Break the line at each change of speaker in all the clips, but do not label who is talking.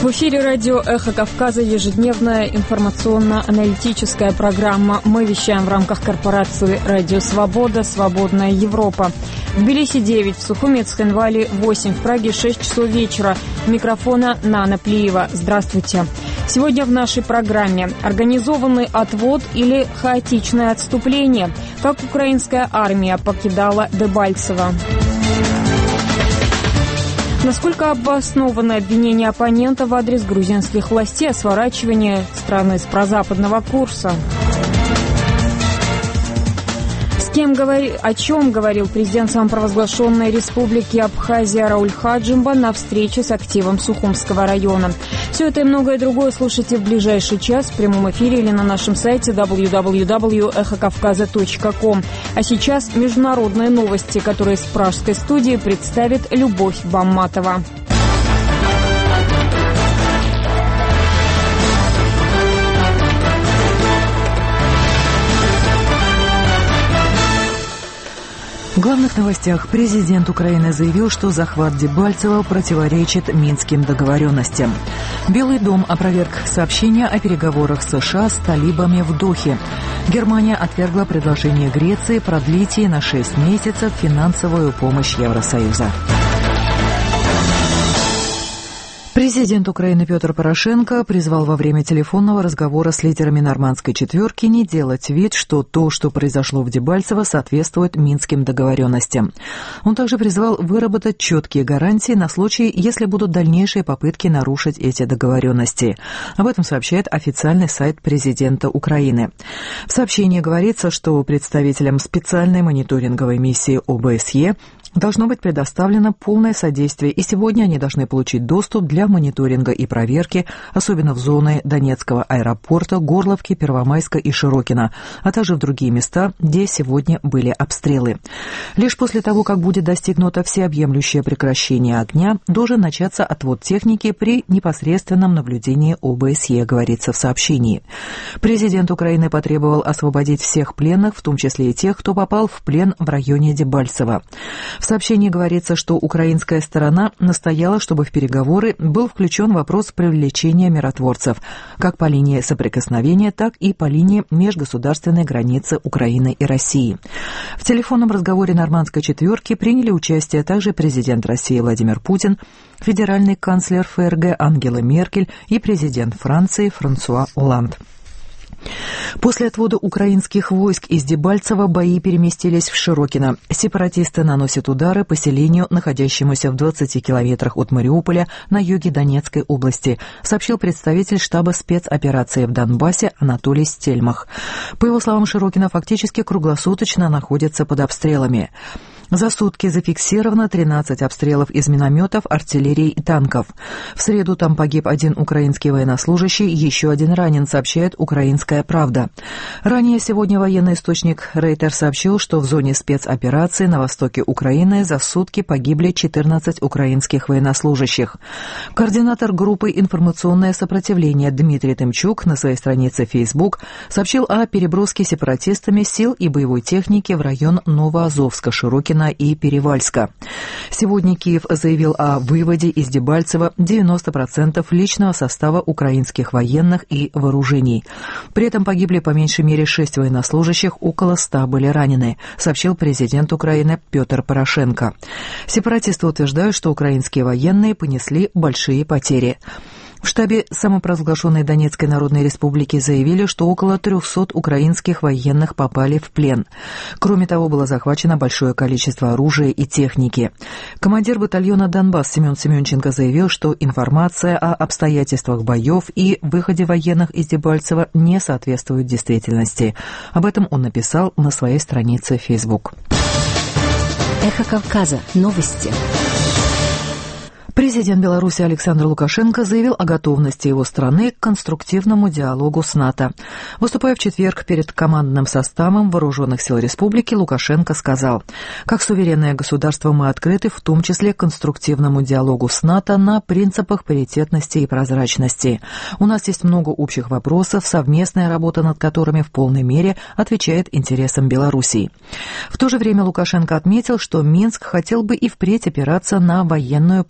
В эфире радио «Эхо Кавказа» ежедневная информационно-аналитическая программа. Мы вещаем в рамках корпорации «Радио Свобода», «Свободная Европа». В Тбилиси 9, в Сухуми Цхинвали 8, в Праге 6 часов вечера. У микрофона Нана Плиева. Здравствуйте. Сегодня в нашей программе организованный отвод или хаотичное отступление. Как украинская армия покидала Дебальцево. Насколько обоснованы обвинения оппонента в адрес грузинских властей о сворачивании страны с прозападного курса? О чем говорил президент самопровозглашенной республики Абхазия Рауль Хаджимба на встрече с активом Сухумского района. Все это и многое другое слушайте в ближайший час в прямом эфире или на нашем сайте www.эхокавказа.ком. А сейчас международные новости, которые с пражской студии представит Любовь Бамматова.
В главных новостях президент Украины заявил, что захват Дебальцева противоречит Минским договоренностям. Белый дом опроверг сообщения о переговорах США с талибами в Дохе. Германия отвергла предложение Греции продлить ей на 6 месяцев финансовую помощь Евросоюза. Президент Украины Петр Порошенко призвал во время телефонного разговора с лидерами Нормандской четверки не делать вид, что то, что произошло в Дебальцево, соответствует Минским договоренностям. Он также призвал выработать четкие гарантии на случай, если будут дальнейшие попытки нарушить эти договоренности. Об этом сообщает официальный сайт президента Украины. В сообщении говорится, что представителям специальной мониторинговой миссии ОБСЕ должно быть предоставлено полное содействие, и сегодня они должны получить доступ для мониторинга и проверки, особенно в зоны Донецкого аэропорта, Горловки, Первомайска и Широкино, а также в другие места, где сегодня были обстрелы. Лишь после того, как будет достигнуто всеобъемлющее прекращение огня, должен начаться отвод техники при непосредственном наблюдении ОБСЕ, говорится в сообщении. Президент Украины потребовал освободить всех пленных, в том числе и тех, кто попал в плен в районе Дебальцево. В сообщении говорится, что украинская сторона настояла, чтобы в переговоры был включен вопрос привлечения миротворцев, как по линии соприкосновения, так и по линии межгосударственной границы Украины и России. В телефонном разговоре Нормандской четверки приняли участие также президент России Владимир Путин, федеральный канцлер ФРГ Ангела Меркель и президент Франции Франсуа Олланд. После отвода украинских войск из Дебальцева бои переместились в Широкино. Сепаратисты наносят удары по селению, находящемуся в 20 километрах от Мариуполя на юге Донецкой области, сообщил представитель штаба спецоперации в Донбассе Анатолий Стельмах. По его словам, Широкино фактически круглосуточно находится под обстрелами. За сутки зафиксировано 13 обстрелов из минометов, артиллерии и танков. В среду там погиб один украинский военнослужащий, еще один ранен, сообщает «Украинская правда». Ранее сегодня военный источник Рейтер сообщил, что в зоне спецоперации на востоке Украины за сутки погибли 14 украинских военнослужащих. Координатор группы «Информационное сопротивление» Дмитрий Тымчук на своей странице Facebook сообщил о переброске сепаратистами сил и боевой техники в район Новоазовска, Широкино и Перевальска. Сегодня Киев заявил о выводе из Дебальцева 90% личного состава украинских военных и вооружений. При этом погибли по меньшей мере 6 военнослужащих, около 100 были ранены, сообщил президент Украины Петр Порошенко. Сепаратисты утверждают, что украинские военные понесли большие потери. В штабе самопровозглашенной Донецкой Народной Республики заявили, что около 300 украинских военных попали в плен. Кроме того, было захвачено большое количество оружия и техники. Командир батальона «Донбасс» Семен Семенченко заявил, что информация о обстоятельствах боев и выходе военных из Дебальцева не соответствует действительности. Об этом он написал на своей странице в Facebook.
Эхо Кавказа. Новости.
Президент Беларуси Александр Лукашенко заявил о готовности его страны к конструктивному диалогу с НАТО. Выступая в четверг перед командным составом Вооруженных сил Республики, Лукашенко сказал: «Как суверенное государство мы открыты, в том числе к конструктивному диалогу с НАТО на принципах паритетности и прозрачности. У нас есть много общих вопросов, совместная работа над которыми в полной мере отвечает интересам Белоруссии». В то же время Лукашенко отметил, что Минск хотел бы и впредь опираться на военную поддержку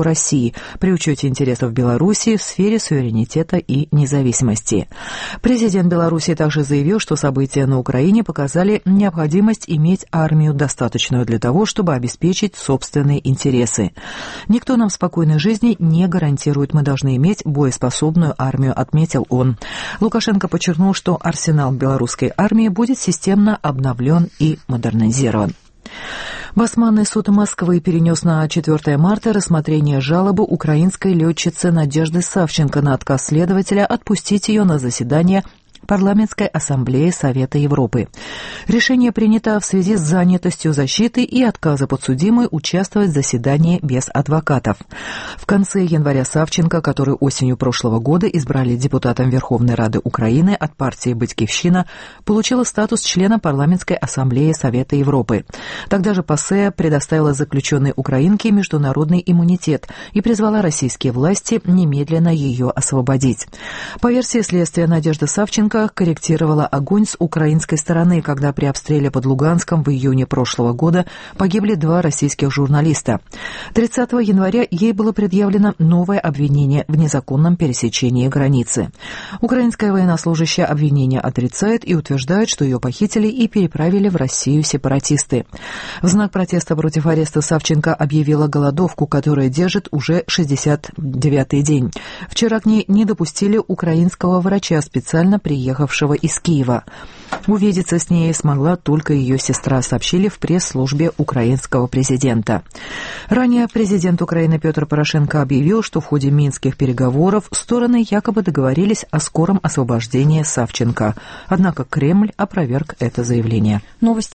поддержку России при учете интересов Белоруссии в сфере суверенитета и независимости. Президент Беларуси также заявил, что события на Украине показали необходимость иметь армию, достаточную для того, чтобы обеспечить собственные интересы. «Никто нам спокойной жизни не гарантирует, мы должны иметь боеспособную армию», отметил он. Лукашенко подчеркнул, что арсенал белорусской армии будет системно обновлен и модернизирован. Басманный суд Москвы перенес на 4 марта рассмотрение жалобы украинской летчицы Надежды Савченко на отказ следователя отпустить ее на заседание Парламентской ассамблеи Совета Европы. Решение принято в связи с занятостью защиты и отказа подсудимой участвовать в заседании без адвокатов. В конце января Савченко, которую осенью прошлого года избрали депутатом Верховной Рады Украины от партии «Батькивщина», получила статус члена Парламентской ассамблеи Совета Европы. Тогда же ПАСЕ предоставила заключенной украинке международный иммунитет и призвала российские власти немедленно ее освободить. По версии следствия, Надежда Савченко корректировала огонь с украинской стороны, когда при обстреле под Луганском в июне прошлого года погибли 2 российских журналиста. 30 января ей было предъявлено новое обвинение в незаконном пересечении границы. Украинская военнослужащая обвинение отрицает и утверждает, что ее похитили и переправили в Россию сепаратисты. В знак протеста против ареста Савченко объявила голодовку, которая держит уже 69-й день. Вчера к ней не допустили украинского врача, специально приехавшего из Киева. Увидеться с ней смогла только ее сестра, сообщили в пресс-службе украинского президента. Ранее президент Украины Петр Порошенко объявил, что в ходе минских переговоров стороны якобы договорились о скором освобождении Савченко. Однако Кремль опроверг это заявление.
Новости